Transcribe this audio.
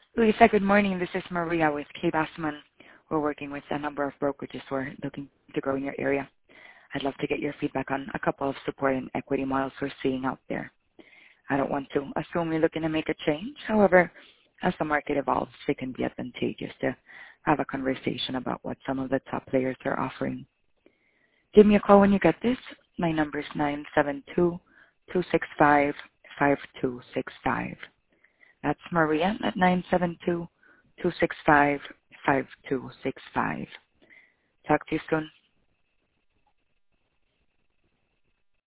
Luisa, good morning. This is Maria with K. Bassman. We're working with a number of brokerages who are looking to grow in your area. I'd love to get your feedback on a couple of support and equity models we're seeing out there. I don't want to assume you're looking to make a change. However, as the market evolves, it can be advantageous to have a conversation about what some of the top players are offering. Give me a call when you get this. My number is 972-265-5265. That's Maria at 972-265-5265. Talk to you soon.